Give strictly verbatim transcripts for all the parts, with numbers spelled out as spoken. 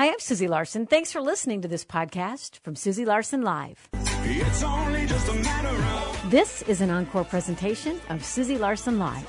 Hi, I'm Susie Larson. Thanks for listening to this podcast from Susie Larson Live. It's only just a matter of... This is an encore presentation of Susie Larson Live.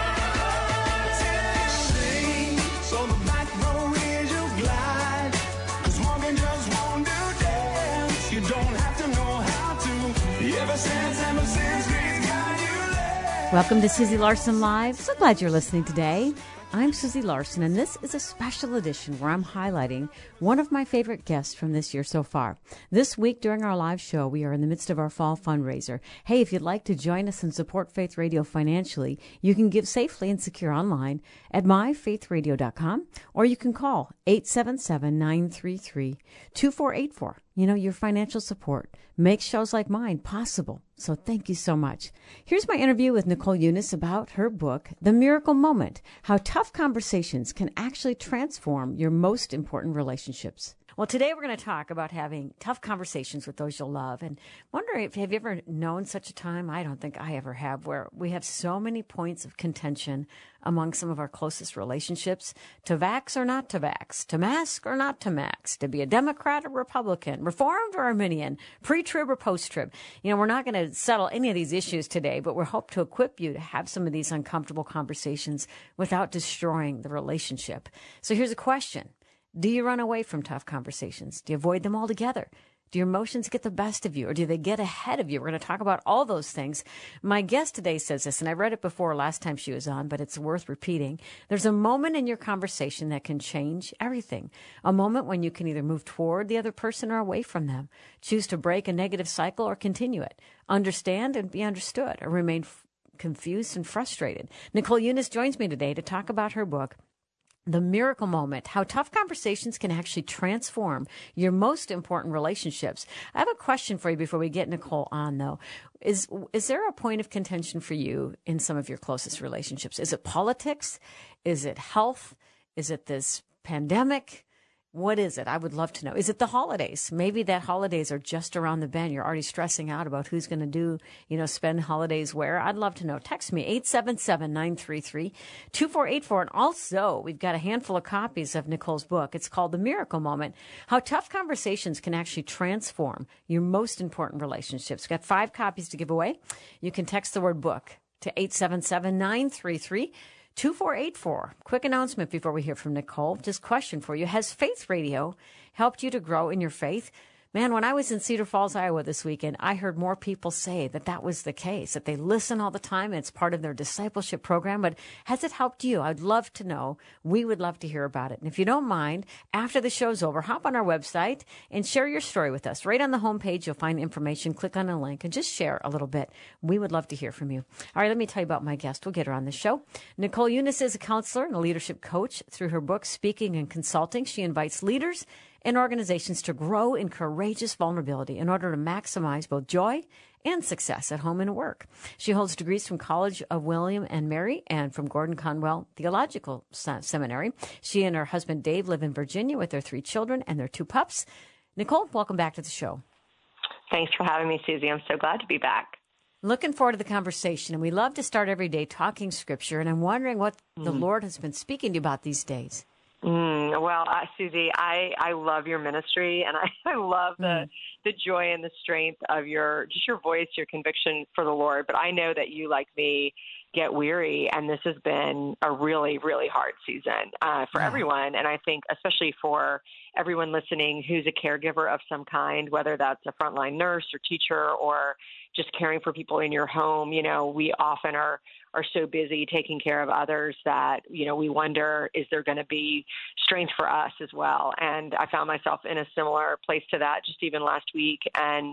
Sing, so the back row is your glide. 'Cause walking just won't do dance. You don't have to know how to. Ever since, ever since, he's got you there. Welcome to Susie Larson Live. So glad you're listening today. I'm Susie Larson, and this is a special edition where I'm highlighting one of my favorite guests from this year so far. This week during our live show, we are in the midst of our fall fundraiser. Hey, if you'd like to join us and support Faith Radio financially, you can give safely and secure online at my faith radio dot com, or you can call eight seven seven, nine three three, two four eight four. You know, your financial support makes shows like mine possible. So thank you so much. Here's my interview with Nicole Unice about her book, The Miracle Moment, How Tough Conversations Can Actually Transform Your Most Important Relationships. Well, today we're going to talk about having tough conversations with those you'll love. And wondering if have you ever known such a time? I don't think I ever have, where we have so many points of contention among some of our closest relationships, to vax or not to vax, to mask or not to max, to be a Democrat or Republican, Reformed or Arminian, pre-trib or post-trib. You know, we're not going to settle any of these issues today, but we hope to equip you to have some of these uncomfortable conversations without destroying the relationship. So here's a question. Do you run away from tough conversations? Do you avoid them altogether? Do your emotions get the best of you, or do they get ahead of you? We're going to talk about all those things. My guest today says this, and I read it before last time she was on, but it's worth repeating. There's a moment in your conversation that can change everything. A moment when you can either move toward the other person or away from them. Choose to break a negative cycle or continue it. Understand and be understood, or remain f- confused and frustrated. Nicole Unice joins me today to talk about her book, The Miracle Moment, How Tough Conversations Can Actually Transform Your Most Important Relationships. I have a question for you before we get Nicole on, though. Is is there a point of contention for you in some of your closest relationships? Is it politics? Is it health? Is it this pandemic? What is it? I would love to know. Is it the holidays? Maybe that holidays are just around the bend. You're already stressing out about who's going to do, you know, spend holidays where. I'd love to know. Text me, eight seven seven, nine three three, two four eight four. And also, we've got a handful of copies of Nicole's book. It's called The Miracle Moment, How Tough Conversations Can Actually Transform Your Most Important Relationships. We've got five copies to give away. You can text the word book to eight seven seven, nine three three, two four eight four. Quick announcement before we hear from Nicole. Just question for you. Has Faith Radio helped you to grow in your faith? Man, when I was in Cedar Falls, Iowa this weekend, I heard more people say that that was the case, that they listen all the time and it's part of their discipleship program. But has it helped you? I'd love to know. We would love to hear about it. And if you don't mind, after the show's over, hop on our website and share your story with us. Right on the homepage, you'll find information. Click on a link and just share a little bit. We would love to hear from you. All right, let me tell you about my guest. We'll get her on the show. Nicole Unice is a counselor and a leadership coach. Through her book, Speaking and Consulting, she invites leaders and organizations to grow in courageous vulnerability in order to maximize both joy and success at home and at work. She holds degrees from College of William and Mary and from Gordon Conwell Theological Seminary. She and her husband Dave live in Virginia with their three children and their two pups. Nicole, welcome back to the show. Thanks for having me, Susie. I'm so glad to be back. Looking forward to the conversation, and we love to start every day talking Scripture, and I'm wondering what mm. the Lord has been speaking to you about these days. Mm, well, uh, Susie, I, I love your ministry, and I, I love the mm. the joy and the strength of your just your voice, your conviction for the Lord. But I know that you, like me, get weary, and this has been a really, really hard season uh, for yeah. everyone. And I think especially for everyone listening who's a caregiver of some kind, whether that's a frontline nurse or teacher or just caring for people in your home, you know, we often are are so busy taking care of others that, you know, we wonder, is there going to be strength for us as well? And I found myself in a similar place to that just even last week, and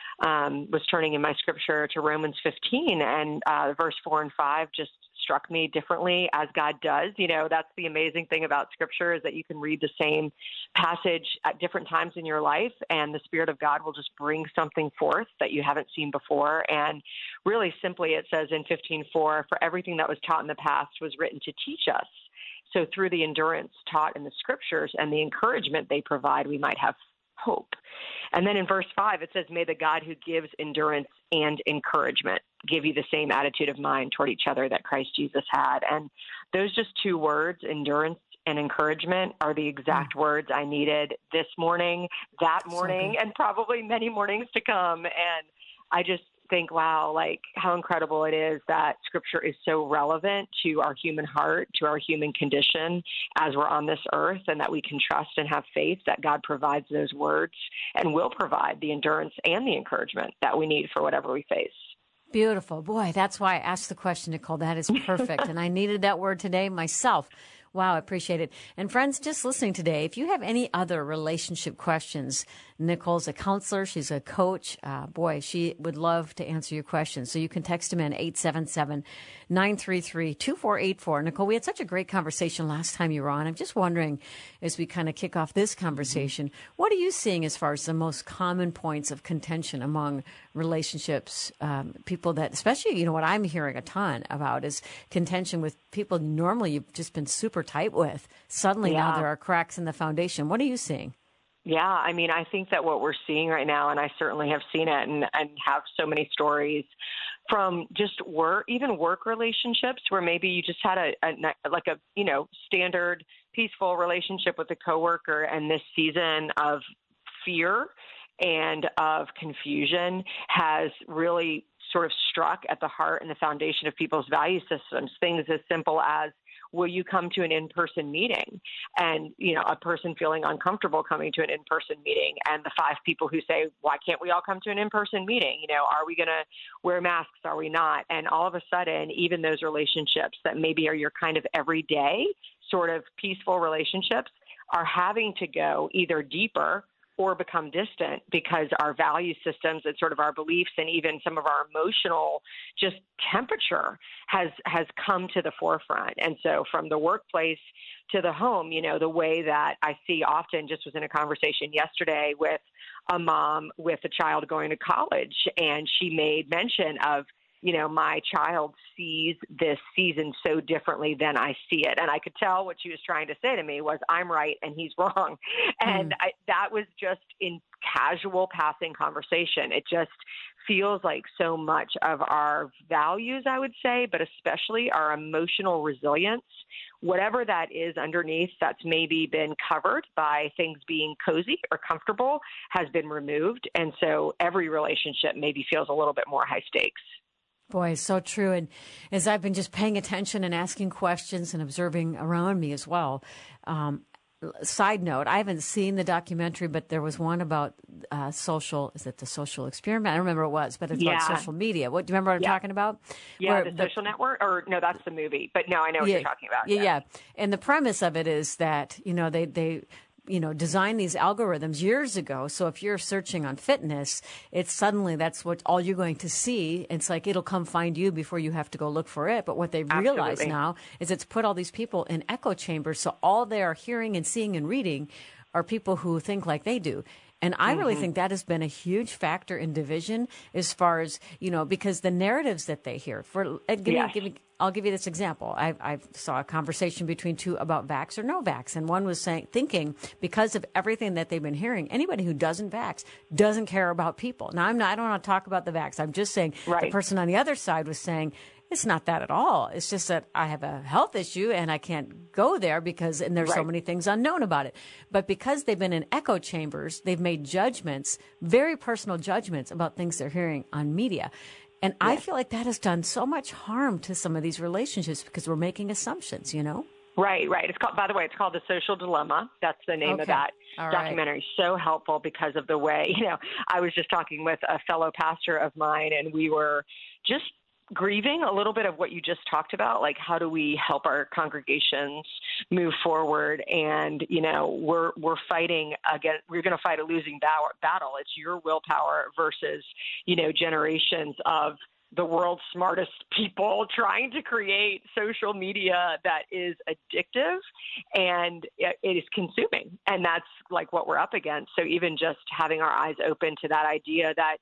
um, was turning in my scripture to Romans fifteen, and uh, verse four and five just struck me differently, as God does. You know, that's the amazing thing about Scripture, is that you can read the same passage at different times in your life, and the Spirit of God will just bring something forth that you haven't seen before. And really simply, it says in fifteen four, for everything that was taught in the past was written to teach us. So through the endurance taught in the Scriptures and the encouragement they provide, we might have hope. And then in verse five, it says, may the God who gives endurance and encouragement give you the same attitude of mind toward each other that Christ Jesus had. And those just two words, endurance and encouragement are the exact mm. words I needed this morning, that morning, so and probably many mornings to come. And I just think, wow, like how incredible it is that Scripture is so relevant to our human heart, to our human condition as we're on this earth, and that we can trust and have faith that God provides those words and will provide the endurance and the encouragement that we need for whatever we face. Beautiful. Boy, that's why I asked the question, Nicole. That is perfect. And I needed that word today myself. Wow, I appreciate it. And friends, just listening today, if you have any other relationship questions, Nicole's a counselor. She's a coach. Uh, boy, she would love to answer your questions. So you can text him in eight seven seven, nine three three, two four eight four. Nicole, we had such a great conversation last time you were on. I'm just wondering, as we kind of kick off this conversation, what are you seeing as far as the most common points of contention among relationships? Um, people that, especially, you know, what I'm hearing a ton about is contention with people normally you've just been super tight with. Suddenly yeah. now there are cracks in the foundation. What are you seeing? Yeah, I mean, I think that what we're seeing right now, and I certainly have seen it and, and have so many stories from just work, even work relationships where maybe you just had a, a like a, you know, standard peaceful relationship with a coworker, and this season of fear and of confusion has really sort of struck at the heart and the foundation of people's value systems. Things as simple as, will you come to an in-person meeting? And, you know, a person feeling uncomfortable coming to an in-person meeting, and the five people who say, why can't we all come to an in-person meeting? You know, are we going to wear masks? Are we not? And all of a sudden, even those relationships that maybe are your kind of everyday sort of peaceful relationships are having to go either deeper or become distant because our value systems and sort of our beliefs and even some of our emotional just temperature has has come to the forefront. And so from the workplace to the home, you know, the way that I see often, just was in a conversation yesterday with a mom with a child going to college, and she made mention of, you know, my child sees this season so differently than I see it. And I could tell what she was trying to say to me was, I'm right and he's wrong. And mm. I, that was just in casual passing conversation. It just feels like so much of our values, I would say, but especially our emotional resilience, whatever that is underneath that's maybe been covered by things being cozy or comfortable, has been removed. And so every relationship maybe feels a little bit more high stakes. Boy, so true. And as I've been just paying attention and asking questions and observing around me as well, um, side note, I haven't seen the documentary, but there was one about uh, social, is it the social experiment? I don't remember what it was, but it's yeah. about social media. What do you remember what I'm yeah. talking about? Yeah, Where the, the social network, or no, that's the movie. But no, I know what yeah, you're talking about. Yeah, yeah. And the premise of it is that, you know, they, they, you know, designed these algorithms years ago. So if you're searching on fitness, it's suddenly that's what all you're going to see. It's like it'll come find you before you have to go look for it. But what they realize now is it's put all these people in echo chambers. So all they are hearing and seeing and reading are people who think like they do. And I really mm-hmm. think that has been a huge factor in division as far as, you know, because the narratives that they hear. For uh, give yes. me, give me, I'll give you this example. I, I saw a conversation between two about vax or no vax. And one was saying, thinking because of everything that they've been hearing, anybody who doesn't vax doesn't care about people. Now, I'm not, I don't want to talk about the vax. I'm just saying right. the person on the other side was saying, it's not that at all. It's just that I have a health issue and I can't go there because, and there's right. so many things unknown about it. But because they've been in echo chambers, they've made judgments, very personal judgments about things they're hearing on media. And yes. I feel like that has done so much harm to some of these relationships because we're making assumptions, you know? Right, right. It's called, by the way, it's called The Social Dilemma. That's the name okay. of that All documentary. Right. So helpful because of the way, you know, I was just talking with a fellow pastor of mine, and we were just grieving a little bit of what you just talked about, like how do we help our congregations move forward? And, you know, we're we're fighting against, we're going to fight a losing battle. It's your willpower versus, you know, generations of the world's smartest people trying to create social media that is addictive and it is consuming. And that's like what we're up against. So even just having our eyes open to that idea that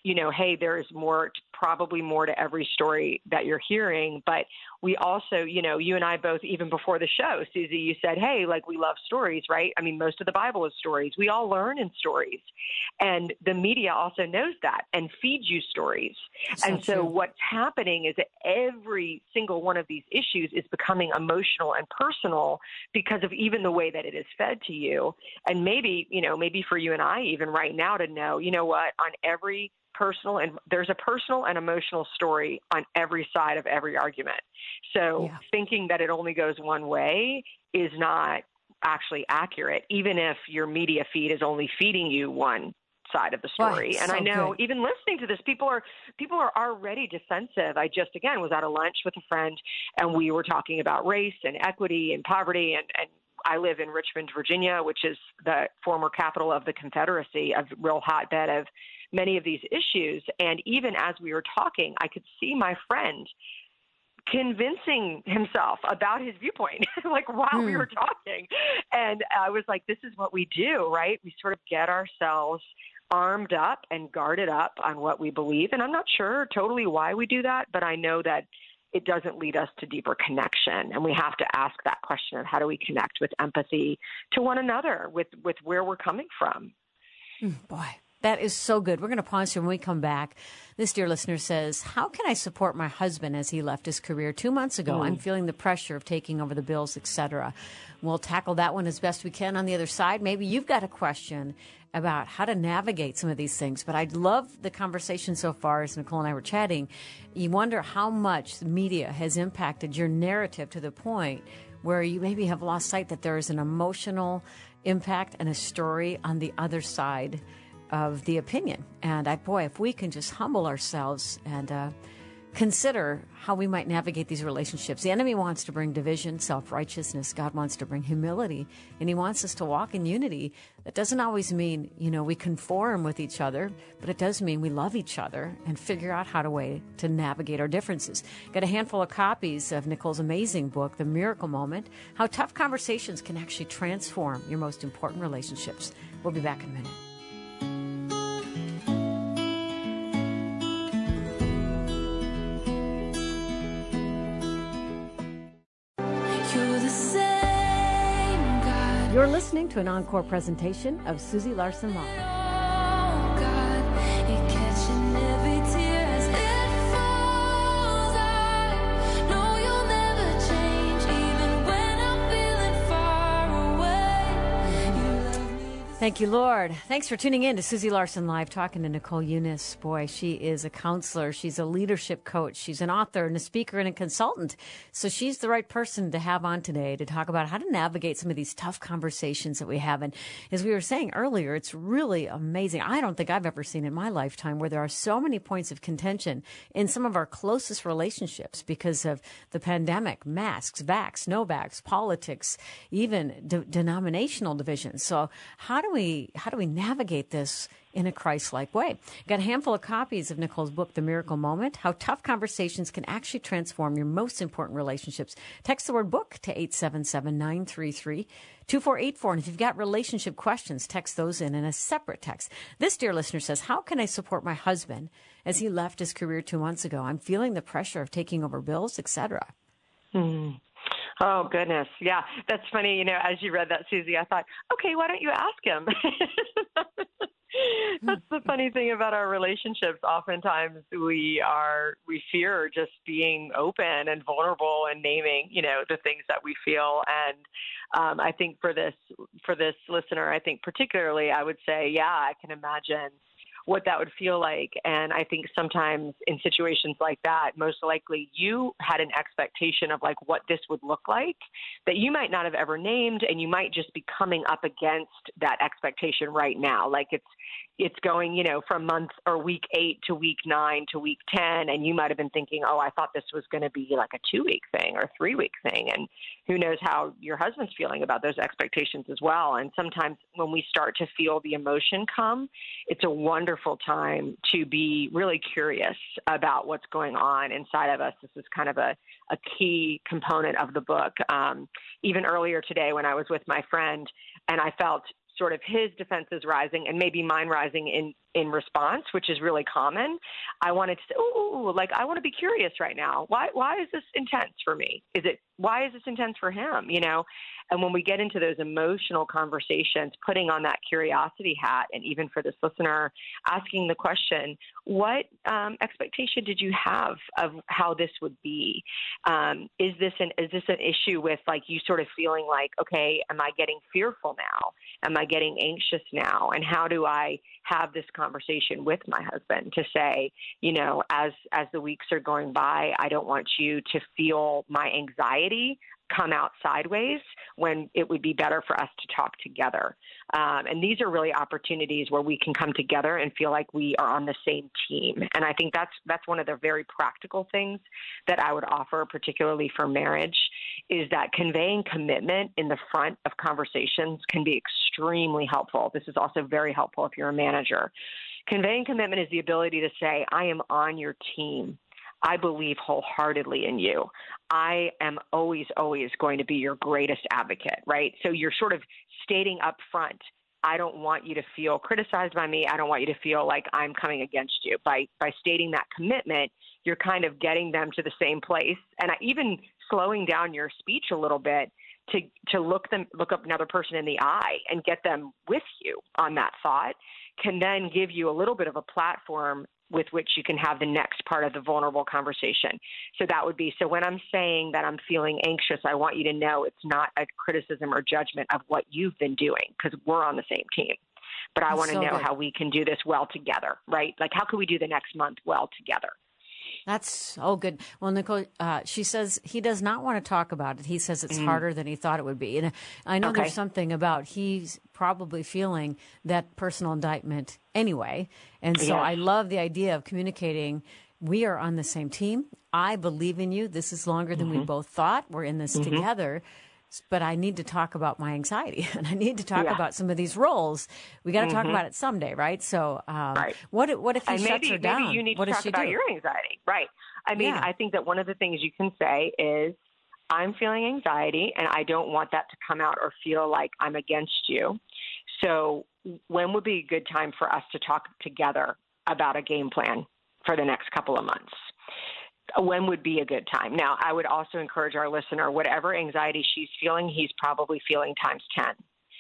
you know, hey, there is more, probably more to every story that you're hearing. But we also, you know, you and I both, even before the show, Susie, you said, hey, like we love stories, right? I mean, most of the Bible is stories. We all learn in stories. And the media also knows that and feeds you stories. So and so true. what's happening is that every single one of these issues is becoming emotional and personal because of even the way that it is fed to you. And maybe, you know, maybe for you and I even right now to know, you know what, on every personal and there's a personal and emotional story on every side of every argument. So yeah. thinking that it only goes one way is not actually accurate, even if your media feed is only feeding you one side of the story. Right. And So I know good. even listening to this, people are people are already defensive. I just, again, was at a lunch with a friend and we were talking about race and equity and poverty. And, and I live in Richmond, Virginia, which is the former capital of the Confederacy, a real hotbed of many of these issues. And even as we were talking, I could see my friend convincing himself about his viewpoint, like while Hmm. we were talking. And I was like, this is what we do, right? We sort of get ourselves armed up and guarded up on what we believe. And I'm not sure totally why we do that, but I know that it doesn't lead us to deeper connection. And we have to ask that question of how do we connect with empathy to one another, with, with where we're coming from. Boy, that is so good. We're going to pause here when we come back. This dear listener says, how can I support my husband as he left his career two months ago? Mm. I'm feeling the pressure of taking over the bills, et cetera. We'll tackle that one as best we can on the other side. Maybe you've got a question about how to navigate some of these things. But I love the conversation so far as Nicole and I were chatting. You wonder how much the media has impacted your narrative to the point where you maybe have lost sight that there is an emotional impact and a story on the other side of the opinion. And I, boy, if we can just humble ourselves and uh, consider how we might navigate these relationships. The enemy wants to bring division, self-righteousness. God wants to bring humility, and he wants us to walk in unity. That doesn't always mean, you know, we conform with each other, but it does mean we love each other and figure out how to way to navigate our differences. Got a handful of copies of Nicole's amazing book, The Miracle Moment, How Tough Conversations Can Actually Transform Your Most Important Relationships. We'll be back in a minute. You're listening to an encore presentation of Susie Larson Law. Thank you, Lord. Thanks for tuning in to Susie Larson Live, talking to Nicole Unice. Boy, she is a counselor. She's a leadership coach. She's an author and a speaker and a consultant. So she's the right person to have on today to talk about how to navigate some of these tough conversations that we have. And as we were saying earlier, it's really amazing. I don't think I've ever seen in my lifetime where there are so many points of contention in some of our closest relationships because of the pandemic, masks, vax, no vax, politics, even de- denominational divisions. So how do we how do we navigate this in a Christ-like way? Got a handful of copies of Nicole's book, The Miracle Moment, How Tough Conversations Can Actually Transform Your Most Important Relationships. Text the word book to eight seven seven, nine three three, two four eight four. And if you've got relationship questions, text those in in a separate text. This dear listener says, how can I support my husband as he left his career two months ago? I'm feeling the pressure of taking over bills, et cetera. Hmm. Oh, goodness. Yeah, that's funny. You know, as you read that, Susie, I thought, okay, why don't you ask him? That's the funny thing about our relationships. Oftentimes we are, we fear just being open and vulnerable and naming, you know, the things that we feel. And um, I think for this, for this listener, I think particularly, I would say, yeah, I can imagine what that would feel like. And I think sometimes in situations like that, most likely you had an expectation of like what this would look like that you might not have ever named. And you might just be coming up against that expectation right now. Like it's, it's going, you know, from month or week eight to week nine to week ten. And you might've been thinking, oh, I thought this was going to be like a two week thing or three week thing. And who knows how your husband's feeling about those expectations as well. And sometimes when we start to feel the emotion come, it's a wonderful time to be really curious about what's going on inside of us. This is kind of a, a key component of the book. Um, even earlier today when I was with my friend and I felt sort of his defenses rising and maybe mine rising in, in response, which is really common. I wanted to say, oh, like, I want to be curious right now. Why, why is this intense for me? Is it, why is this intense for him? You know? And when we get into those emotional conversations, putting on that curiosity hat, and even for this listener, asking the question, what um, expectation did you have of how this would be? Um, is this an, is this an issue with like you sort of feeling like, okay, am I getting fearful now? Am I getting anxious now? And how do I have this conversation with my husband to say, you know, as, as the weeks are going by, I don't want you to feel my anxiety come out sideways when it would be better for us to talk together. Um, and these are really opportunities where we can come together and feel like we are on the same team. And I think that's that's one of the very practical things that I would offer, particularly for marriage, is that conveying commitment in the front of conversations can be extremely helpful. This is also very helpful if you're a manager. Conveying commitment is the ability to say, I am on your team. I believe wholeheartedly in you. I am always, always going to be your greatest advocate, right? So you're sort of stating up front, I don't want you to feel criticized by me. I don't want you to feel like I'm coming against you. By by stating that commitment, you're kind of getting them to the same place. And I, even slowing down your speech a little bit to to look them look up another person in the eye and get them with you on that thought can then give you a little bit of a platform with which you can have the next part of the vulnerable conversation. So that would be, so when I'm saying that I'm feeling anxious, I want you to know it's not a criticism or judgment of what you've been doing, because we're on the same team. But I That's want to so know good. how we can do this well together, right? Like, how can we do the next month well together? That's so good. Well, Nicole, uh, she says he does not want to talk about it. He says it's mm. harder than he thought it would be. And I know okay. there's something about he's probably feeling that personal indictment anyway. And so yes. I love the idea of communicating, we are on the same team. I believe in you. This is longer than mm-hmm. we both thought. We're in this mm-hmm. together. But I need to talk about my anxiety, and I need to talk yeah. about some of these roles. We got to mm-hmm. talk about it someday, right? So, um, right. what what if he and shuts maybe, her down? Maybe you need what to does talk she about do? your anxiety, right? I mean, yeah. I think that one of the things you can say is, "I'm feeling anxiety, and I don't want that to come out or feel like I'm against you. So, when would be a good time for us to talk together about a game plan for the next couple of months?" When would be a good time? Now, I would also encourage our listener, whatever anxiety she's feeling, he's probably feeling times ten.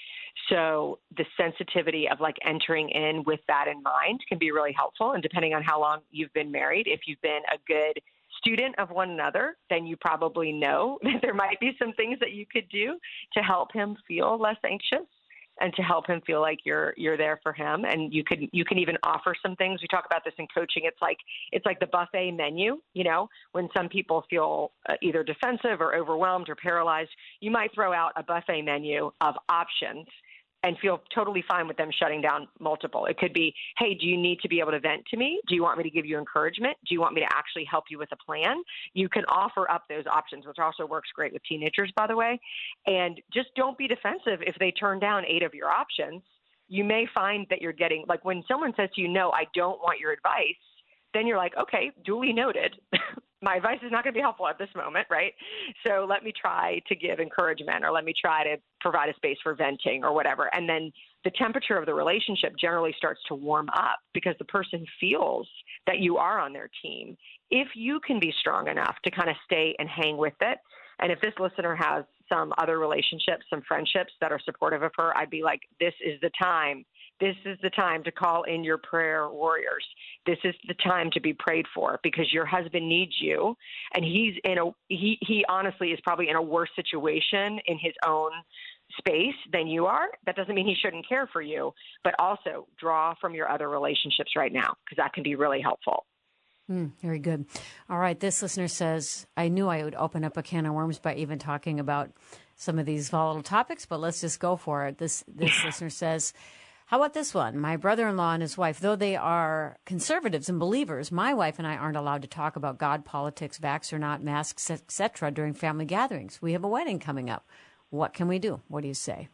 So the sensitivity of like entering in with that in mind can be really helpful. And depending on how long you've been married, if you've been a good student of one another, then you probably know that there might be some things that you could do to help him feel less anxious and to help him feel like you're you're there for him. And you can you can even offer some things. We talk about this in coaching. It's like it's like the buffet menu. You know, when some people feel uh, either defensive or overwhelmed or paralyzed, you might throw out a buffet menu of options and feel totally fine with them shutting down multiple. It could be, hey, do you need to be able to vent to me? Do you want me to give you encouragement? Do you want me to actually help you with a plan? You can offer up those options, which also works great with teenagers, by the way. And just don't be defensive if they turn down eight of your options. You may find that you're getting, like when someone says to you, no, I don't want your advice, then you're like, okay, duly noted. My advice is not going to be helpful at this moment, right? So let me try to give encouragement, or let me try to provide a space for venting or whatever. And then the temperature of the relationship generally starts to warm up because the person feels that you are on their team. If you can be strong enough to kind of stay and hang with it, and if this listener has some other relationships, some friendships that are supportive of her, I'd be like, this is the time. This is the time to call in your prayer warriors. This is the time to be prayed for, because your husband needs you. And he's in a, he, he honestly is probably in a worse situation in his own space than you are. That doesn't mean he shouldn't care for you, but also draw from your other relationships right now, because that can be really helpful. Mm, very good. All right. This listener says, I knew I would open up a can of worms by even talking about some of these volatile topics, but let's just go for it. This, this listener says, how about this one? My brother-in-law and his wife, though they are conservatives and believers, my wife and I aren't allowed to talk about God, politics, vax or not, masks, et cetera during family gatherings. We have a wedding coming up. What can we do? What do you say?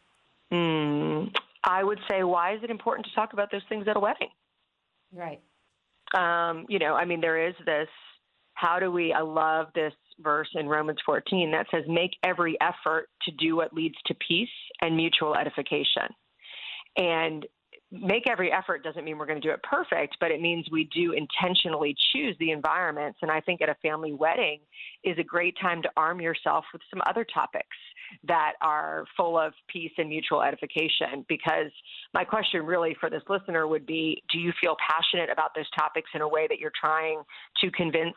Mm, I would say, why is it important to talk about those things at a wedding? Right. Um, you know, I mean, there is this, how do we, I love this verse in Romans fourteen that says, make every effort to do what leads to peace and mutual edification. And make every effort doesn't mean we're going to do it perfect, but it means we do intentionally choose the environments. And I think at a family wedding is a great time to arm yourself with some other topics that are full of peace and mutual edification. Because my question really for this listener would be, do you feel passionate about those topics in a way that you're trying to convince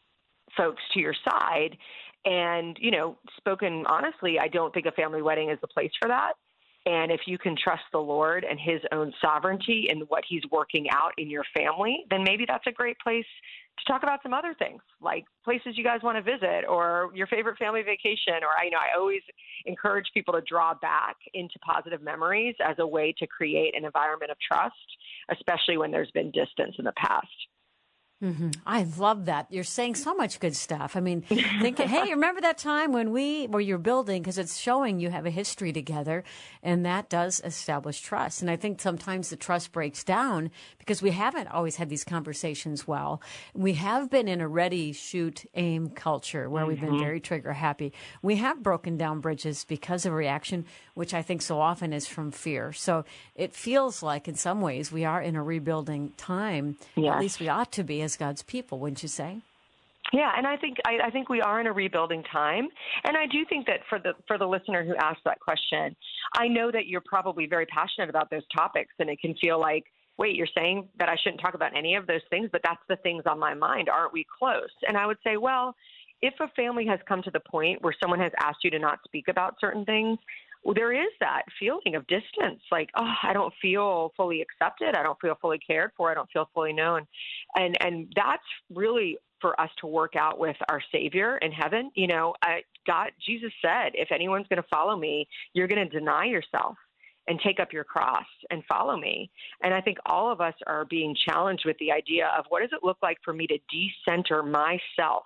folks to your side? And, you know, spoken honestly, I don't think a family wedding is the place for that. And if you can trust the Lord and his own sovereignty and what he's working out in your family, then maybe that's a great place to talk about some other things, like places you guys want to visit or your favorite family vacation. Or, I you know, I always encourage people to draw back into positive memories as a way to create an environment of trust, especially when there's been distance in the past. Mm-hmm. I love that. You're saying so much good stuff. I mean, thinking, hey, remember that time when we, where you're building, because it's showing you have a history together, and that does establish trust. And I think sometimes the trust breaks down because we haven't always had these conversations well. We have been in a ready, shoot, aim culture where mm-hmm. we've been very trigger happy. We have broken down bridges because of reaction, which I think so often is from fear. So it feels like in some ways we are in a rebuilding time. Yes. At least we ought to be as God's people, wouldn't you say? Yeah, and I think I, I think we are in a rebuilding time, and I do think that for the for the listener who asked that question, I know that you're probably very passionate about those topics, and it can feel like, wait, you're saying that I shouldn't talk about any of those things, but that's the things on my mind. Aren't we close? And I would say, well, if a family has come to the point where someone has asked you to not speak about certain things, well, there is that feeling of distance, like, oh, I don't feel fully accepted. I don't feel fully cared for. I don't feel fully known. And and that's really for us to work out with our Savior in heaven. You know, I, God, Jesus said, if anyone's going to follow me, you're going to deny yourself and take up your cross and follow me. And I think all of us are being challenged with the idea of what does it look like for me to decenter myself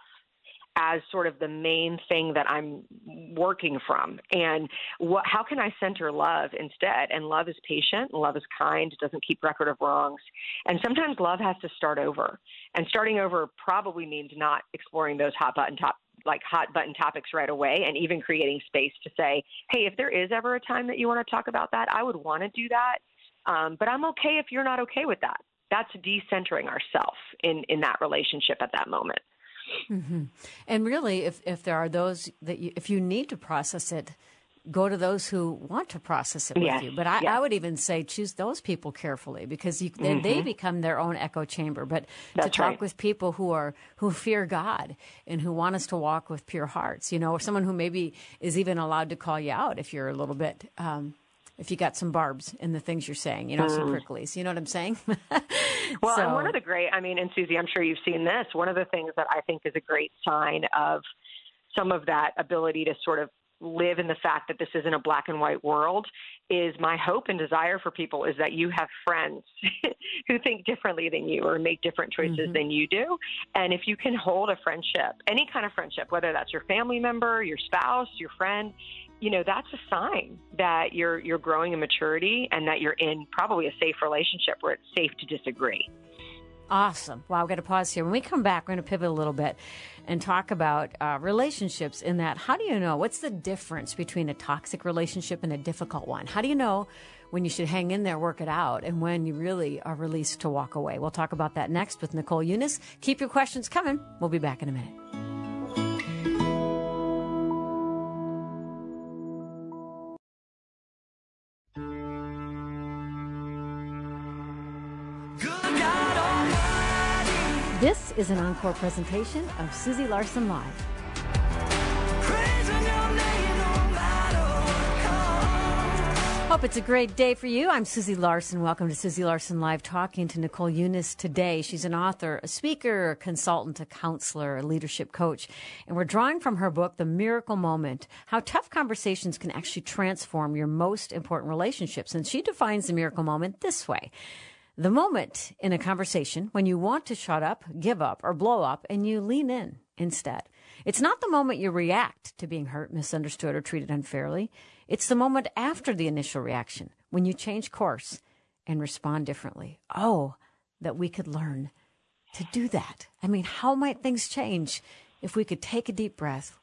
as sort of the main thing that I'm working from. And what, how can I center love instead? And love is patient, and love is kind, it doesn't keep record of wrongs. And sometimes love has to start over. And starting over probably means not exploring those hot button top like hot button topics right away, and even creating space to say, hey, if there is ever a time that you want to talk about that, I would want to do that. Um, but I'm okay if you're not okay with that. That's decentering ourselves in, in that relationship at that moment. Mm-hmm. And really, if, if there are those that you, if you need to process it, go to those who want to process it yes. with you. But I, yes. I would even say choose those people carefully, because you, then mm-hmm. they become their own echo chamber. But That's to talk right. with people who are who fear God and who want us to walk with pure hearts, you know, or someone who maybe is even allowed to call you out if you're a little bit. Um, if you got some barbs in the things you're saying, you know, mm. some pricklies, you know what I'm saying? Well, so, and one of the great, I mean, and Susie, I'm sure you've seen this, one of the things that I think is a great sign of some of that ability to sort of live in the fact that this isn't a black and white world is my hope and desire for people is that you have friends who think differently than you or make different choices mm-hmm. than you do. And if you can hold a friendship, any kind of friendship, whether that's your family member, your spouse, your friend, you know, that's a sign that you're you're growing in maturity and that you're in probably a safe relationship where it's safe to disagree. Awesome. Wow, I've got to pause here. When we come back, we're going to pivot a little bit and talk about uh, relationships in that. How do you know? What's the difference between a toxic relationship and a difficult one? How do you know when you should hang in there, work it out, and when you really are released to walk away? We'll talk about that next with Nicole Unice. Keep your questions coming. We'll be back in a minute. This is an encore presentation of Susie Larson Live. Hope it's a great day for you. I'm Susie Larson. Welcome to Susie Larson Live, talking to Nicole Unice today. She's an author, a speaker, a consultant, a counselor, a leadership coach. And we're drawing from her book, The Miracle Moment, how tough conversations can actually transform your most important relationships. And she defines the miracle moment this way. The moment in a conversation when you want to shut up, give up, or blow up, and you lean in instead. It's not the moment you react to being hurt, misunderstood, or treated unfairly. It's the moment after the initial reaction when you change course and respond differently. Oh, that we could learn to do that. I mean, how might things change if we could take a deep breath,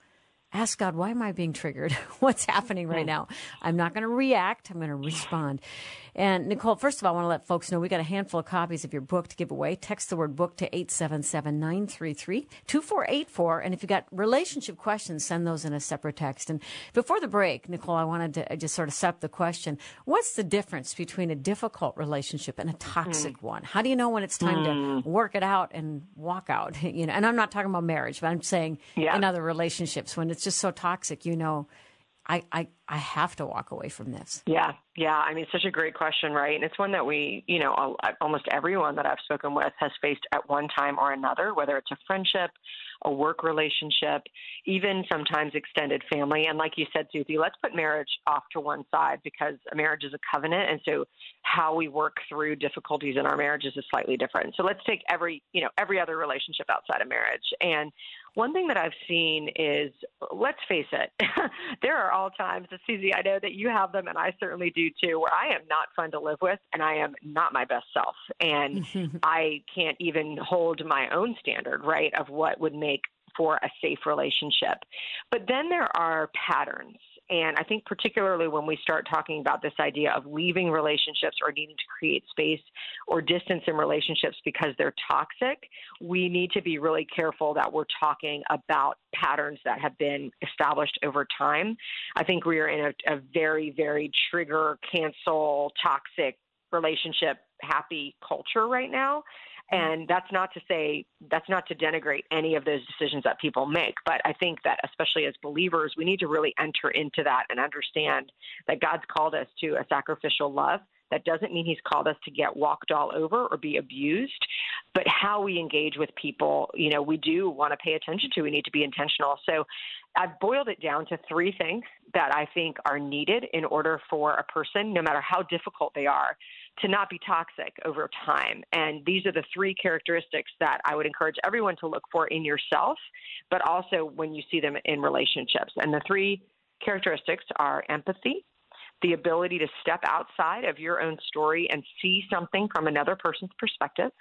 ask God, why am I being triggered? What's happening right now? I'm not going to react. I'm going to respond. And Nicole, first of all, I want to let folks know we got a handful of copies of your book to give away. Text the word book to eight seven seven, nine three three, two four eight four. And if you've got relationship questions, send those in a separate text. And before the break, Nicole, I wanted to just sort of set up the question. What's the difference between a difficult relationship and a toxic mm. one? How do you know when it's time mm. to work it out and walk out? You know, and I'm not talking about marriage, but I'm saying yeah. in other relationships, when it's just so toxic, you know, I, I, I have to walk away from this. Yeah. Yeah. I mean, such a great question, right? And it's one that we, you know, almost everyone that I've spoken with has faced at one time or another, whether it's a friendship, a work relationship, even sometimes extended family. And like you said, Susie, let's put marriage off to one side because a marriage is a covenant. And so how we work through difficulties in our marriages is slightly different. So let's take every, you know, every other relationship outside of marriage. And one thing that I've seen is, let's face it, there are all times, Susie, I know that you have them, and I certainly do too, where I am not fun to live with, and I am not my best self. And I can't even hold my own standard, right, of what would make for a safe relationship. But then there are patterns. And I think particularly when we start talking about this idea of leaving relationships or needing to create space or distance in relationships because they're toxic, we need to be really careful that we're talking about patterns that have been established over time. I think we are in a, a very, very trigger, cancel, toxic relationship happy culture right now. And that's not to say, that's not to denigrate any of those decisions that people make. But I think that especially as believers, we need to really enter into that and understand that God's called us to a sacrificial love. That doesn't mean he's called us to get walked all over or be abused. But how we engage with people, you know, we do want to pay attention to. We need to be intentional. So I've boiled it down to three things that I think are needed in order for a person, no matter how difficult they are, to not be toxic over time. And these are the three characteristics that I would encourage everyone to look for in yourself, but also when you see them in relationships. And the three characteristics are empathy, the ability to step outside of your own story and see something from another person's perspective,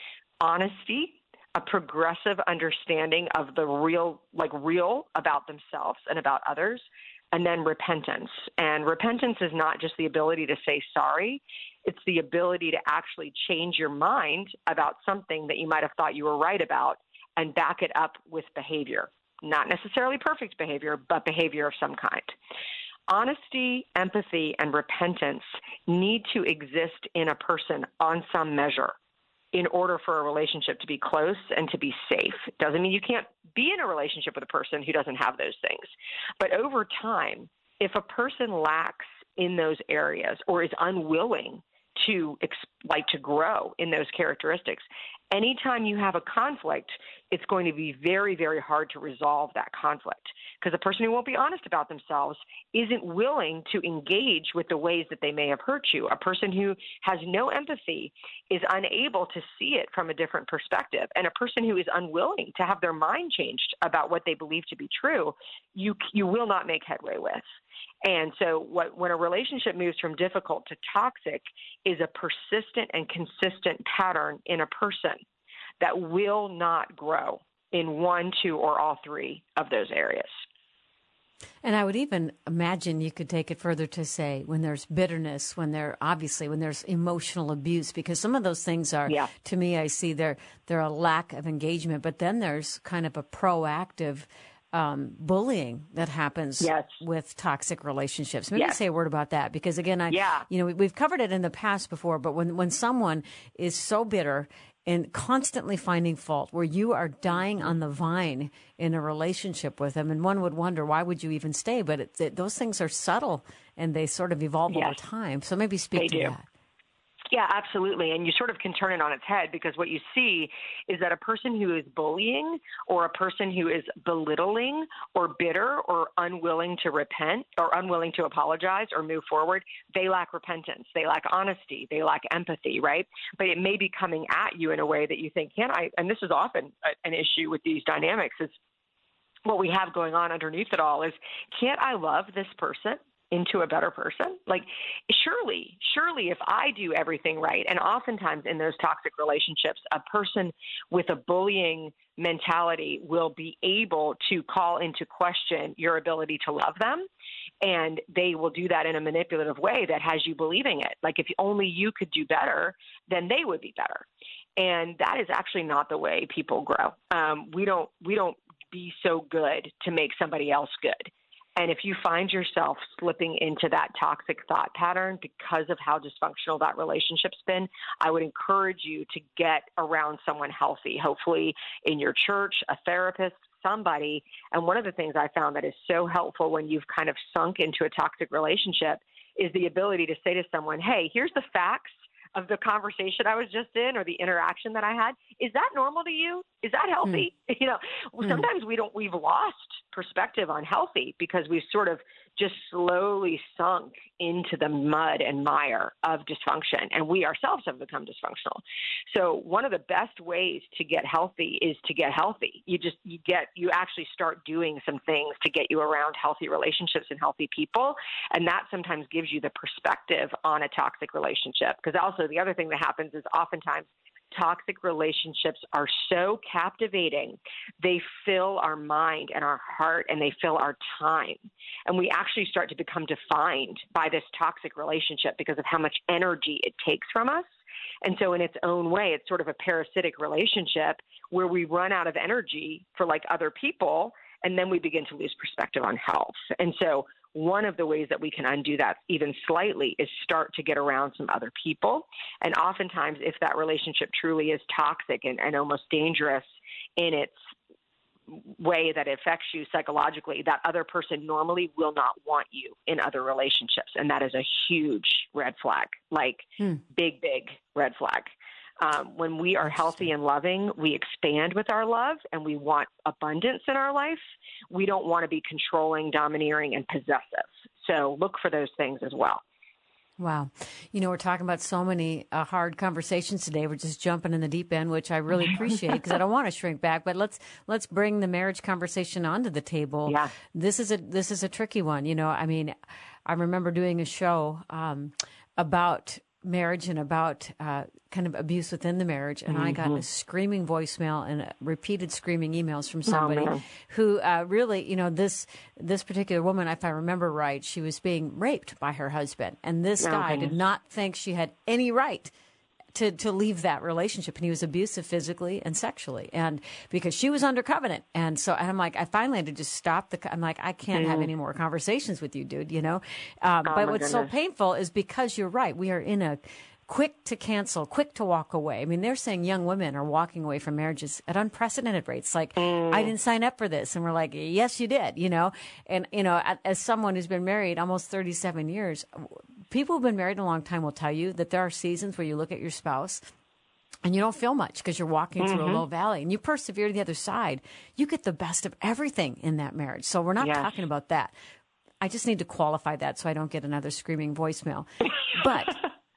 honesty, a progressive understanding of the real, like real about themselves and about others, and then repentance. And repentance is not just the ability to say sorry. It's the ability to actually change your mind about something that you might have thought you were right about and back it up with behavior, not necessarily perfect behavior, but behavior of some kind. Honesty, empathy, and repentance need to exist in a person on some measure in order for a relationship to be close and to be safe. It doesn't mean you can't be in a relationship with a person who doesn't have those things. But over time, if a person lacks in those areas or is unwilling to like to grow in those characteristics, anytime you have a conflict, it's going to be very, very hard to resolve that conflict because a person who won't be honest about themselves isn't willing to engage with the ways that they may have hurt you. A person who has no empathy is unable to see it from a different perspective. And a person who is unwilling to have their mind changed about what they believe to be true, you you will not make headway with. And so what, when a relationship moves from difficult to toxic is a persistent and consistent pattern in a person that will not grow in one, two, or all three of those areas. And I would even imagine you could take it further to say when there's bitterness, when there obviously when there's emotional abuse, because some of those things are, yeah. to me, I see they're, they're a lack of engagement, but then there's kind of a proactive Um, bullying that happens yes. with toxic relationships. Maybe yes. say a word about that, because again, I, yeah. you know, we, we've covered it in the past before, but when, when someone is so bitter and constantly finding fault, where you are dying on the vine in a relationship with them, and one would wonder, why would you even stay? But it, it, those things are subtle and they sort of evolve yes. over time. So maybe speak they to do. that. Yeah, absolutely. And you sort of can turn it on its head, because what you see is that a person who is bullying or a person who is belittling or bitter or unwilling to repent or unwilling to apologize or move forward, they lack repentance. They lack honesty. They lack empathy, right? But it may be coming at you in a way that you think, can I? And this is often a, an issue with these dynamics, is what we have going on underneath it all is, can't I love this person into a better person? Like, surely, surely if I do everything right, and oftentimes in those toxic relationships, a person with a bullying mentality will be able to call into question your ability to love them. And they will do that in a manipulative way that has you believing it. Like, if only you could do better, then they would be better. And that is actually not the way people grow. Um, we don't, we don't be so good to make somebody else good. And if you find yourself slipping into that toxic thought pattern because of how dysfunctional that relationship's been, I would encourage you to get around someone healthy, hopefully in your church, a therapist, somebody. And one of the things I found that is so helpful when you've kind of sunk into a toxic relationship is the ability to say to someone, hey, here's the facts of the conversation I was just in or the interaction that I had. Is that normal to you? Is that healthy? Mm. You know, mm. sometimes we don't, we've lost perspective on healthy because we've sort of just slowly sunk into the mud and mire of dysfunction, and we ourselves have become dysfunctional. So one of the best ways to get healthy is to get healthy. You just, you get, you actually start doing some things to get you around healthy relationships and healthy people. And that sometimes gives you the perspective on a toxic relationship. Because also the other thing that happens is oftentimes toxic relationships are so captivating. They fill our mind and our heart, and they fill our time. And we actually start to become defined by this toxic relationship because of how much energy it takes from us. And so in its own way, it's sort of a parasitic relationship where we run out of energy for like other people, and then we begin to lose perspective on health. And so one of the ways that we can undo that even slightly is start to get around some other people. And oftentimes, if that relationship truly is toxic and, and almost dangerous in its way that it affects you psychologically, that other person normally will not want you in other relationships. And that is a huge red flag, like hmm. big, big red flag. Um, when we are healthy and loving, we expand with our love and we want abundance in our life. We don't want to be controlling, domineering, and possessive. So look for those things as well. Wow. You know, we're talking about so many uh, hard conversations today. We're just jumping in the deep end, which I really appreciate because I don't want to shrink back. But let's let's bring the marriage conversation onto the table. Yeah. This is a this is a tricky one. You know, I mean, I remember doing a show um, about marriage and about uh, kind of abuse within the marriage. And mm-hmm. I got a screaming voicemail and repeated screaming emails from somebody oh, who uh, really, you know, this this particular woman, if I remember right, she was being raped by her husband. And this okay. guy did not think she had any right to, to leave that relationship. And he was abusive physically and sexually. And because she was under covenant. And so and I'm like, I finally had to just stop the, I'm like, I can't mm. have any more conversations with you, dude, you know? Um, oh, but what's goodness. so painful is because you're right. We are in a quick to cancel, quick to walk away. I mean, they're saying young women are walking away from marriages at unprecedented rates. Like, mm. I didn't sign up for this. And we're like, yes, you did, you know? And, you know, as someone who's been married almost thirty-seven years, people who've been married a long time will tell you that there are seasons where you look at your spouse and you don't feel much because you're walking mm-hmm. through a low valley and you persevere to the other side. You get the best of everything in that marriage. So we're not yes. talking about that. I just need to qualify that so I don't get another screaming voicemail. But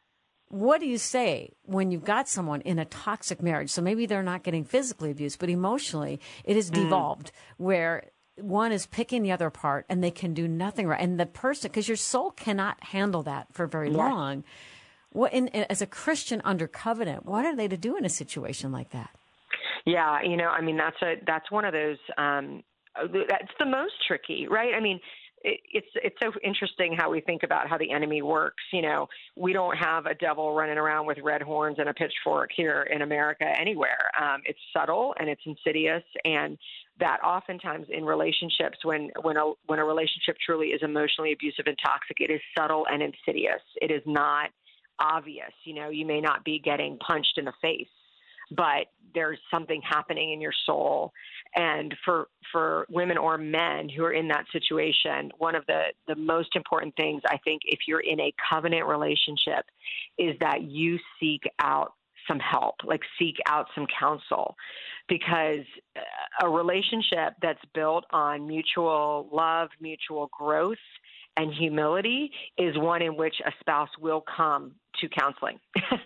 what do you say when you've got someone in a toxic marriage? So maybe they're not getting physically abused, but emotionally it is devolved mm. where one is picking the other apart and they can do nothing right. And the person, because your soul cannot handle that for very yes. long. What, in, in, as a Christian under covenant, what are they to do in a situation like that? Yeah, you know, I mean, that's a that's one of those, um, that's the most tricky, right? I mean, it, it's it's so interesting how we think about how the enemy works. You know, we don't have a devil running around with red horns and a pitchfork here in America anywhere. Um, it's subtle and it's insidious, and that oftentimes in relationships, when when a when a relationship truly is emotionally abusive and toxic, it is subtle and insidious. It is not obvious. You know, you may not be getting punched in the face, but there's something happening in your soul. And for for women or men who are in that situation, one of the, the most important things, I think, if you're in a covenant relationship, is that you seek out some help, like seek out some counsel, because a relationship that's built on mutual love, mutual growth, and humility is one in which a spouse will come to counseling.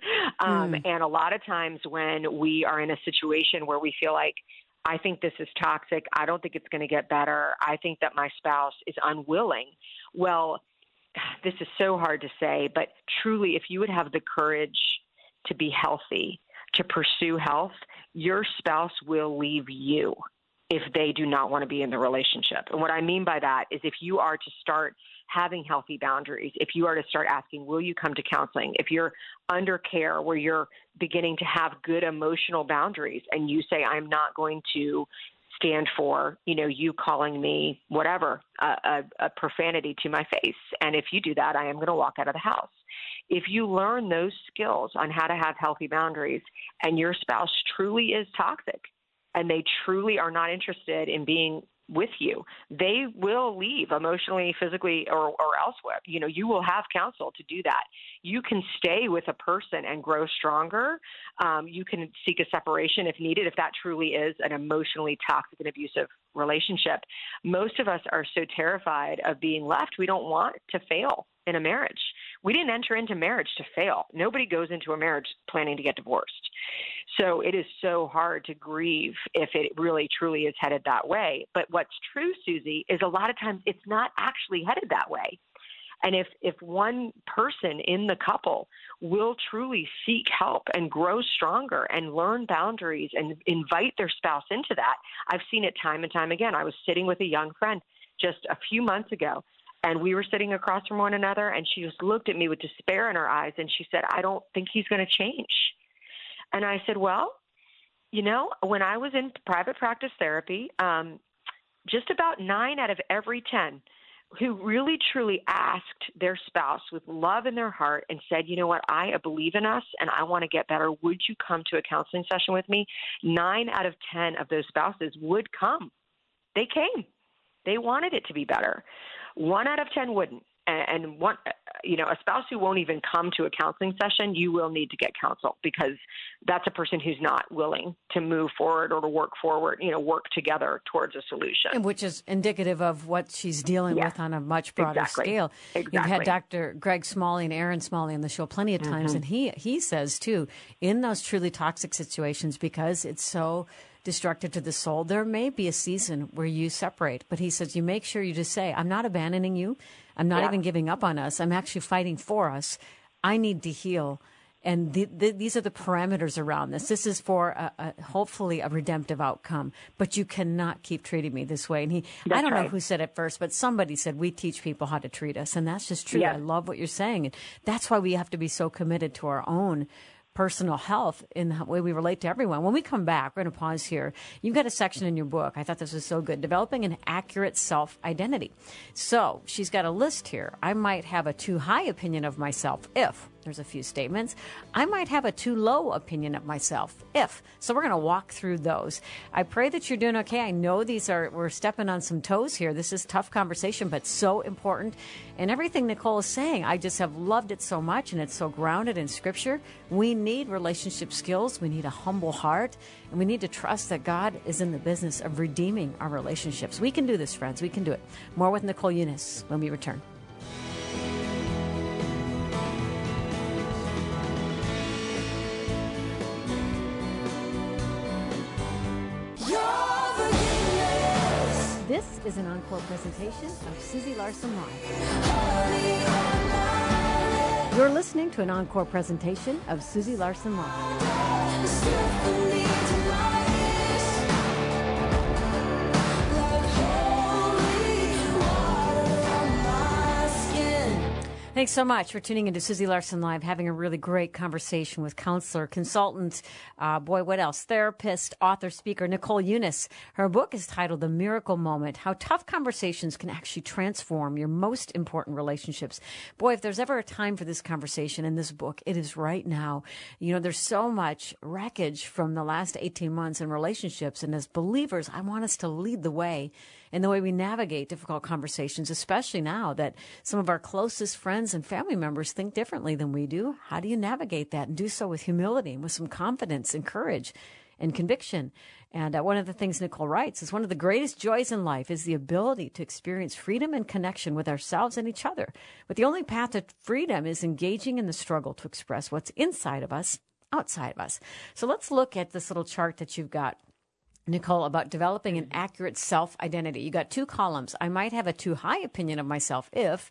um, mm. And a lot of times when we are in a situation where we feel like, I think this is toxic, I don't think it's going to get better, I think that my spouse is unwilling. Well, this is so hard to say, but truly, if you would have the courage to be healthy, to pursue health, your spouse will leave you if they do not want to be in the relationship. And what I mean by that is if you are to start having healthy boundaries, if you are to start asking, will you come to counseling? If you're under care where you're beginning to have good emotional boundaries and you say, I'm not going to stand for, you know, you calling me whatever, a, a, a profanity to my face. And if you do that, I am going to walk out of the house. If you learn those skills on how to have healthy boundaries and your spouse truly is toxic and they truly are not interested in being with you, they will leave emotionally, physically, or, or elsewhere. You know, you will have counsel to do that. You can stay with a person and grow stronger. Um, you can seek a separation if needed, if that truly is an emotionally toxic and abusive relationship. Most of us are so terrified of being left, we don't want to fail in a marriage. We didn't enter into marriage to fail. Nobody goes into a marriage planning to get divorced. So it is so hard to grieve if it really, truly is headed that way. But what's true, Susie, is a lot of times it's not actually headed that way. And if, if one person in the couple will truly seek help and grow stronger and learn boundaries and invite their spouse into that, I've seen it time and time again. I was sitting with a young friend just a few months ago, and we were sitting across from one another, and she just looked at me with despair in her eyes, and she said, I don't think he's going to change. And I said, well, you know, when I was in private practice therapy, um, just about nine out of every ten who really truly asked their spouse with love in their heart and said, you know what, I believe in us and I want to get better. Would you come to a counseling session with me? Nine out of ten of those spouses would come. They came. They wanted it to be better. One out of ten wouldn't. And one, you know, a spouse who won't even come to a counseling session, you will need to get counsel because that's a person who's not willing to move forward or to work forward, you know, work together towards a solution. And which is indicative of what she's dealing yes. with on a much broader exactly. scale. Exactly. You've had Doctor Greg Smalley and Aaron Smalley on the show plenty of times, mm-hmm. and he, he says, too, in those truly toxic situations, because it's so destructive to the soul, there may be a season where you separate. But he says you make sure you just say, I'm not abandoning you. I'm not yeah. even giving up on us. I'm actually fighting for us. I need to heal. And the, the, these are the parameters around this. This is for a, a, hopefully a redemptive outcome. But you cannot keep treating me this way. And he, that's I don't right. know who said it first, but somebody said we teach people how to treat us. And that's just true. Yeah. I love what you're saying. And that's why we have to be so committed to our own personal health in the way we relate to everyone. When we come back, we're going to pause here. You've got a section in your book. I thought this was so good. Developing an accurate self-identity. So she's got a list here. I might have a too high opinion of myself if. There's a few statements. I might have a too low opinion of myself if. So we're going to walk through those. I pray that you're doing okay. I know these are, we're stepping on some toes here. This is tough conversation, but so important. And everything Nicole is saying, I just have loved it so much, and it's so grounded in Scripture. We need relationship skills. We need a humble heart, and we need to trust that God is in the business of redeeming our relationships. We can do this, friends. We can do it. More with Nicole Unice when we return. This is an encore presentation of Susie Larson Live. You're listening to an encore presentation of Susie Larson Live. Thanks so much for tuning into Susie Larson Live, having a really great conversation with counselor, consultant, uh, boy, what else? Therapist, author, speaker, Nicole Unice. Her book is titled The Miracle Moment, How Tough Conversations Can Actually Transform Your Most Important Relationships. Boy, if there's ever a time for this conversation in this book, it is right now. You know, there's so much wreckage from the last eighteen months in relationships, and as believers, I want us to lead the way in the way we navigate difficult conversations, especially now that some of our closest friends and family members think differently than we do. How do you navigate that and do so with humility and with some confidence and courage and conviction? And uh, one of the things Nicole writes is one of the greatest joys in life is the ability to experience freedom and connection with ourselves and each other. But the only path to freedom is engaging in the struggle to express what's inside of us, outside of us. So let's look at this little chart that you've got, Nicole, about developing an accurate self-identity. You got two columns. I might have a too high opinion of myself if,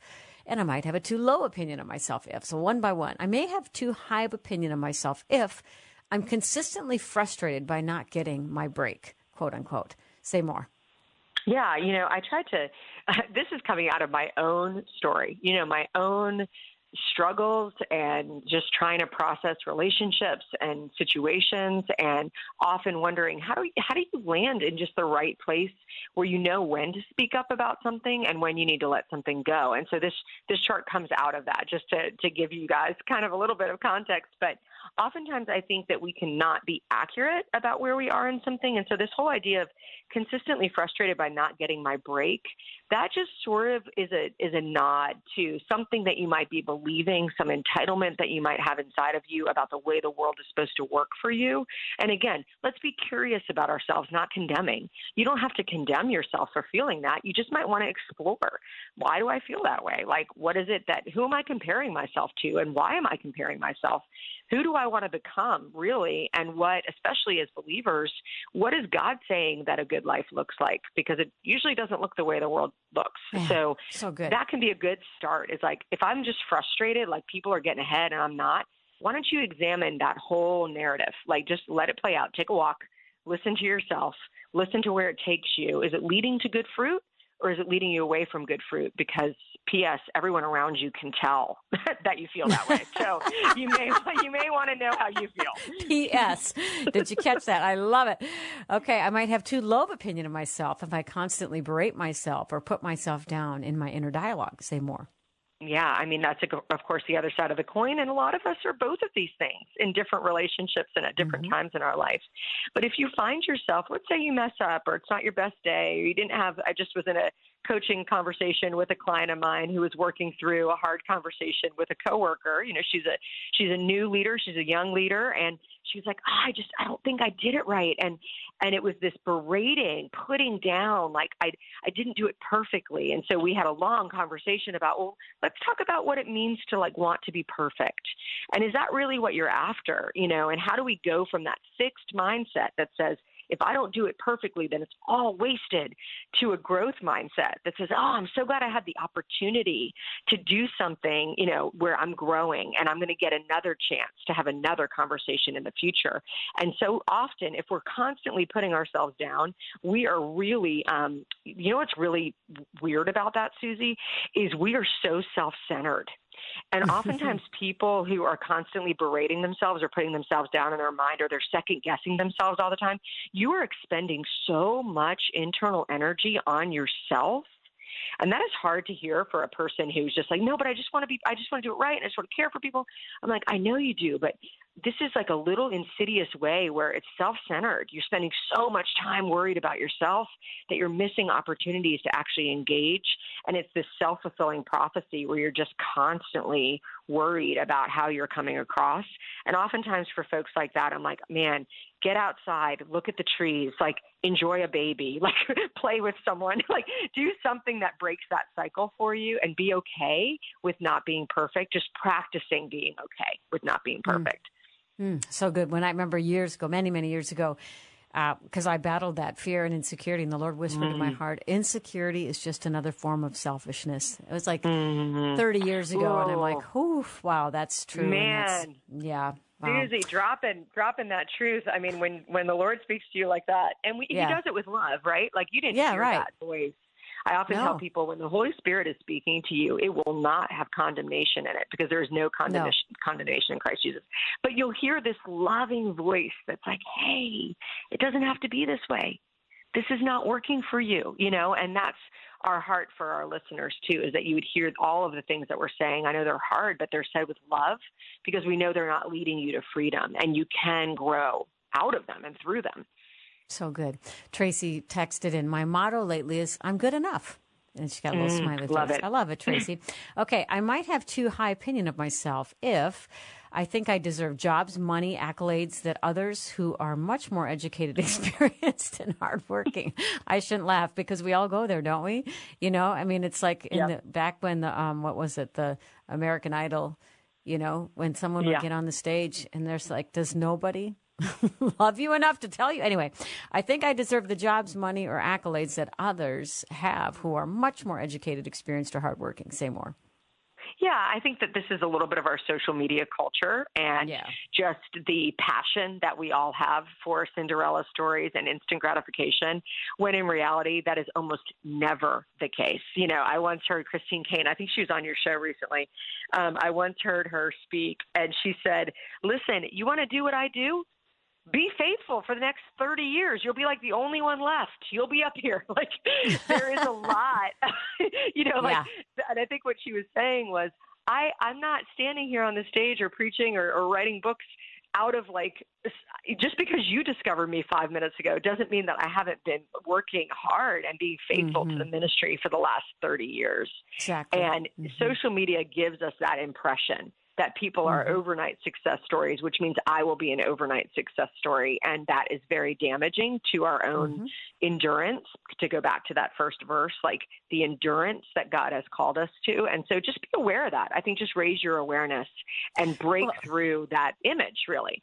And I might have a too low opinion of myself if. So one by one. I may have too high of opinion of myself if I'm consistently frustrated by not getting my break, quote unquote. Say more. Yeah, you know, I tried to, uh, this is coming out of my own story, you know, my own struggles and just trying to process relationships and situations, and often wondering how do you, how do you land in just the right place where you know when to speak up about something and when you need to let something go. And so this this chart comes out of that, just to to give you guys kind of a little bit of context. But oftentimes I think that we cannot be accurate about where we are in something. And so this whole idea of consistently frustrated by not getting my break, that just sort of is a is a nod to something that you might be believing, some entitlement that you might have inside of you about the way the world is supposed to work for you. And again, let's be curious about ourselves, not condemning. You don't have to condemn yourself for feeling that. You just might want to explore, why do I feel that way? Like, what is it that, who am I comparing myself to, and why am I comparing myself? Who do I want to become, really? And what, especially as believers, what is God saying that a good life looks like? Because it usually doesn't look the way the world looks. Yeah, so so good. That can be a good start. It's like, if I'm just frustrated, like people are getting ahead and I'm not, why don't you examine that whole narrative? Like, just let it play out. Take a walk. Listen to yourself. Listen to where it takes you. Is it leading to good fruit, or is it leading you away from good fruit? Because P S everyone around you can tell that you feel that way. So you may you may want to know how you feel. P S Did you catch that? I love it. Okay, I might have too low of opinion of myself if I constantly berate myself or put myself down in my inner dialogue. Say more. Yeah, I mean, that's, a, of course, the other side of the coin. And a lot of us are both of these things in different relationships and at different mm-hmm. times in our life. But if you find yourself, let's say you mess up, or it's not your best day, or you didn't have, I just was in a coaching conversation with a client of mine who was working through a hard conversation with a coworker. You know, she's a, she's a new leader. She's a young leader. And she was like, oh, I just, I don't think I did it right. And, and it was this berating, putting down, like I, I didn't do it perfectly. And so we had a long conversation about, well, let's talk about what it means to like want to be perfect. And is that really what you're after? You know, and how do we go from that fixed mindset that says, if I don't do it perfectly, then it's all wasted, to a growth mindset that says, oh, I'm so glad I had the opportunity to do something, you know, where I'm growing and I'm going to get another chance to have another conversation in the future. And so often, if we're constantly putting ourselves down, we are really, um, you know, what's really weird about that, Susie, is we are so self-centered. And oftentimes people who are constantly berating themselves or putting themselves down in their mind, or they're second guessing themselves all the time, you are expending so much internal energy on yourself. And that is hard to hear for a person who's just like, no, but I just want to be, I just want to do it right. And I just want to care for people. I'm like, I know you do, but this is like a little insidious way where it's self-centered. You're spending so much time worried about yourself that you're missing opportunities to actually engage. And it's this self-fulfilling prophecy where you're just constantly worried about how you're coming across. And oftentimes for folks like that, I'm like, man, get outside, look at the trees, like enjoy a baby, like play with someone, like do something that breaks that cycle for you, and be okay with not being perfect, just practicing being okay with not being perfect. Mm. Mm, so good. When I remember years ago, many, many years ago, because uh, I battled that fear and insecurity, and the Lord whispered mm. in my heart, insecurity is just another form of selfishness. It was like mm-hmm. thirty years ago, Whoa. And I'm like, oof, wow, that's true. Man. That's, yeah. Wow. Susie, dropping, dropping that truth. I mean, when, when the Lord speaks to you like that, and we, yeah. he does it with love, right? Like you didn't yeah, hear right. that voice. I often no. tell people, when the Holy Spirit is speaking to you, it will not have condemnation in it, because there is no condemnation, no. condemnation in Christ Jesus. But you'll hear this loving voice that's like, hey, it doesn't have to be this way. This is not working for you, you know, and that's our heart for our listeners too, is that you would hear all of the things that we're saying. I know they're hard, but they're said with love, because we know they're not leading you to freedom, and you can grow out of them and through them. So good. Tracy texted in, my motto lately is, I'm good enough. And she got a little mm, smiley face. Love it. I love it, Tracy. Okay, I might have too high opinion of myself if I think I deserve jobs, money, accolades that others who are much more educated, experienced, and hardworking. I shouldn't laugh, because we all go there, don't we? You know, I mean, it's like in yep. the back when the um, what was it, the American Idol? You know, when someone would yeah. get on the stage and there's like, does nobody love you enough to tell you? Anyway, I think I deserve the jobs, money, or accolades that others have who are much more educated, experienced, or hardworking. Say more. Yeah, I think that this is a little bit of our social media culture and Yeah. just the passion that we all have for Cinderella stories and instant gratification, when in reality, that is almost never the case. You know, I once heard Christine Kane, I think she was on your show recently. Um, I once heard her speak, and she said, listen, you want to do what I do? Be faithful for the next thirty years. You'll be like the only one left. You'll be up here. Like, there is a lot, you know, like, Yeah. and I think what she was saying was, I, I'm not standing here on the stage or preaching or, or writing books out of like, just because you discovered me five minutes ago doesn't mean that I haven't been working hard and being faithful Mm-hmm. to the ministry for the last thirty years. Exactly. And mm-hmm. social media gives us that impression that people are Mm-hmm. overnight success stories, which means I will be an overnight success story. And that is very damaging to our own Mm-hmm. endurance, to go back to that first verse, like the endurance that God has called us to. And so just be aware of that. I think just raise your awareness and break Well, through that image, really.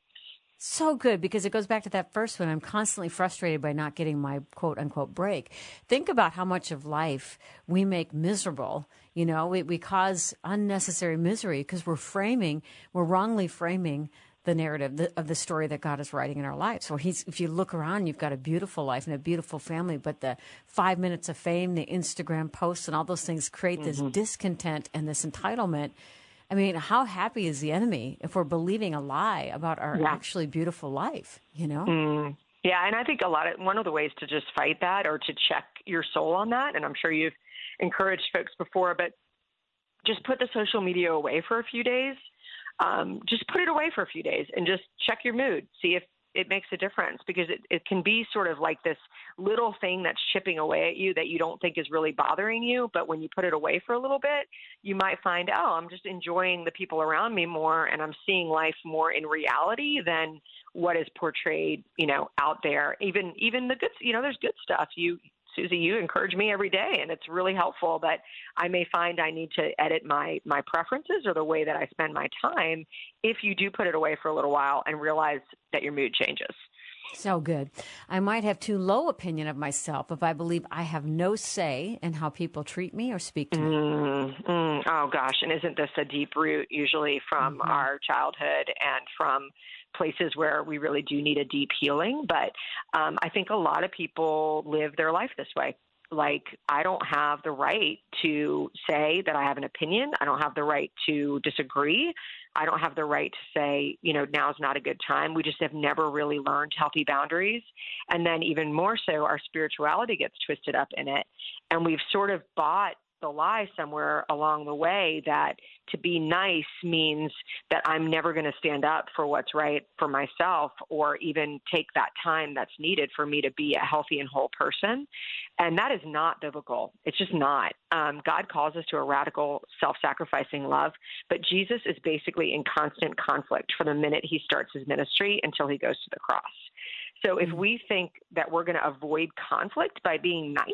So good, because it goes back to that first one. I'm constantly frustrated by not getting my quote unquote break. Think about how much of life we make miserable. You know, we, we cause unnecessary misery because we're framing, we're wrongly framing the narrative the, of the story that God is writing in our lives. So he's, if you look around, you've got a beautiful life and a beautiful family, but the five minutes of fame, the Instagram posts and all those things create this Mm-hmm. discontent and this entitlement. I mean, how happy is the enemy if we're believing a lie about our Yeah. actually beautiful life, you know? Mm. Yeah, and I think a lot of one of the ways to just fight that or to check your soul on that, and I'm sure you've encouraged folks before, but just put the social media away for a few days. Um, just put it away for a few days and just check your mood, see if it makes a difference, because it, it can be sort of like this little thing that's chipping away at you that you don't think is really bothering you. But when you put it away for a little bit, you might find, oh, I'm just enjoying the people around me more, and I'm seeing life more in reality than what is portrayed, you know, out there. Even, even the good, you know, there's good stuff. You, Susie, you encourage me every day, and it's really helpful, but I may find I need to edit my, my preferences or the way that I spend my time if you do put it away for a little while and realize that your mood changes. So good. I might have too low opinion of myself if I believe I have no say in how people treat me or speak to me. Mm, mm, oh, gosh. And isn't this a deep root usually from Mm-hmm. our childhood and from places where we really do need a deep healing? But um, I think a lot of people live their life this way. Like, I don't have the right to say that I have an opinion. I don't have the right to disagree. I don't have the right to say, you know, now's not a good time. We just have never really learned healthy boundaries. And then even more so, our spirituality gets twisted up in it. And we've sort of bought the lie somewhere along the way that to be nice means that I'm never going to stand up for what's right for myself or even take that time that's needed for me to be a healthy and whole person. And that is not biblical. It's just not. Um, God calls us to a radical self-sacrificing love, but Jesus is basically in constant conflict from the minute he starts his ministry until he goes to the cross. So if we think that we're going to avoid conflict by being nice,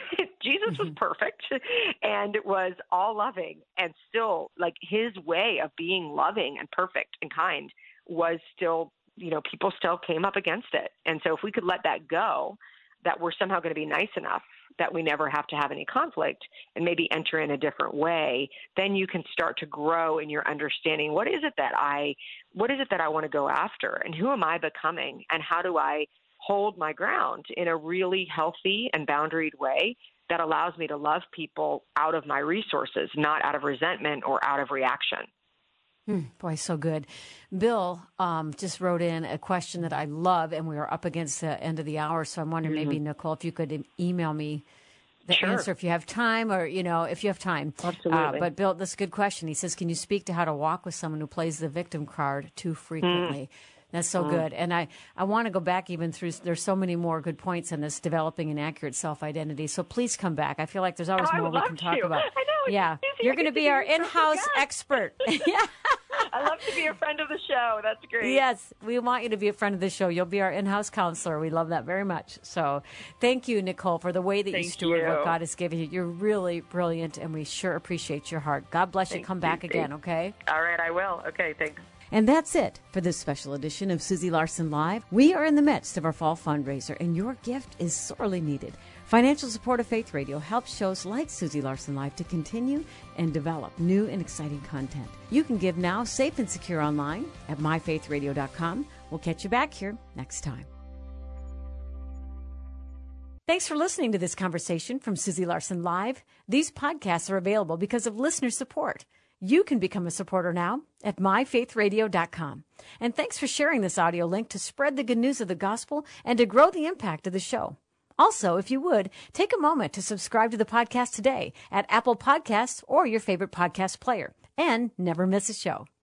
Jesus was perfect and was all loving, and still, like, his way of being loving and perfect and kind was still, you know, people still came up against it. And so if we could let that go, that we're somehow going to be nice enough that we never have to have any conflict and maybe enter in a different way, then you can start to grow in your understanding. What is it that I, what is it that I want to go after, and who am I becoming, and how do I hold my ground in a really healthy and boundaried way that allows me to love people out of my resources, not out of resentment or out of reaction. Hmm, boy, so good. Bill um, just wrote in a question that I love, and we are up against the end of the hour, so I'm wondering mm-hmm. maybe, Nicole, if you could e- email me the sure. answer if you have time, or, you know, if you have time. Absolutely. Uh, but Bill, this is a good question. He says, can you speak to how to walk with someone who plays the victim card too frequently? Mm. That's so mm. good. And I, I want to go back even through, there's so many more good points in this developing an accurate self-identity. So please come back. I feel like there's always oh, more we can talk to. about. I know. Yeah. Easy. You're going to be our in-house expert. Yeah. I love to be a friend of the show. That's great. Yes, we want you to be a friend of the show. You'll be our in-house counselor. We love that very much. So thank you, Nicole, for the way that thank you steward you. what God has given you. You're really brilliant, and we sure appreciate your heart. God bless thank you. Come you, back thank. again, okay? All right, I will. Okay, thanks. And that's it for this special edition of Susie Larson Live. We are in the midst of our fall fundraiser, and your gift is sorely needed. Financial support of Faith Radio helps shows like Susie Larson Live to continue and develop new and exciting content. You can give now, safe and secure online at my faith radio dot com. We'll catch you back here next time. Thanks for listening to this conversation from Susie Larson Live. These podcasts are available because of listener support. You can become a supporter now at my faith radio dot com. And thanks for sharing this audio link to spread the good news of the gospel and to grow the impact of the show. Also, if you would, take a moment to subscribe to the podcast today at Apple Podcasts or your favorite podcast player, and never miss a show.